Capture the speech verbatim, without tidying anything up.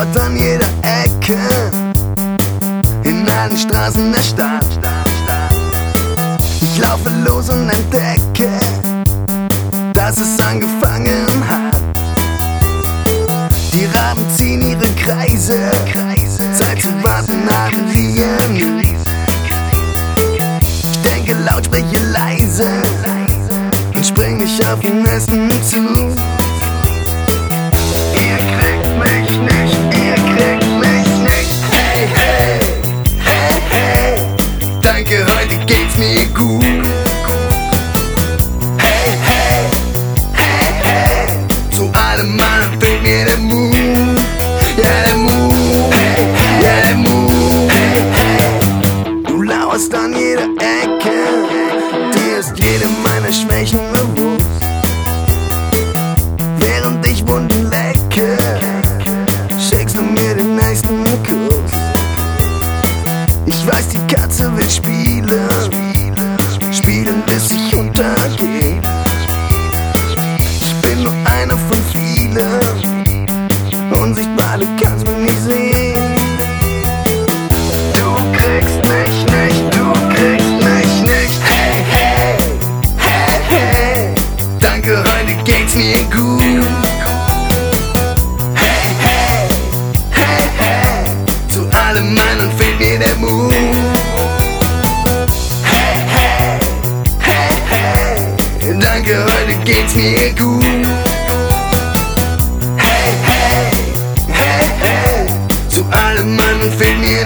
lauert an jeder Ecke, in allen Straßen der Stadt. Ich laufe los und entdecke, dass es angefangen hat. Die Raben ziehen ihre Kreise, Zeit zu warten haben wir nie. Ich denke laut, spreche leise und spring nicht auf den nächsten zu. Ihr kriegt mich nicht, ihr kriegt mich nicht. Hey, hey, hey, hey, danke, heute geht's mir gut. Hey, hey, hey, hey, zu allem Mann fehlt mir der Mut. Ja, der Mut, hey, hey, ja, der Mut, hey, hey. Du lauerst an jeder Ecke, dir ist jede meiner Schwächen bewusst. Während ich Wunden lecke, schickst du mir den nächsten Kuss. Ich weiß, die Katze will spielen, spielen bis ich untergehe. Ich bin nur einer von vielen, unsichtbar, du kannst mich nicht sehen. Du kriegst mich nicht, du kriegst mich nicht. Hey, hey, hey, hey, danke, heute geht's mir gut. Hey, hey, hey, hey, zu allem Männern fehlt mir der Mut. Hey, hey, hey, hey, danke, heute geht's mir gut. Hey, hey, hey, hey, zu allem Männern fehlt mir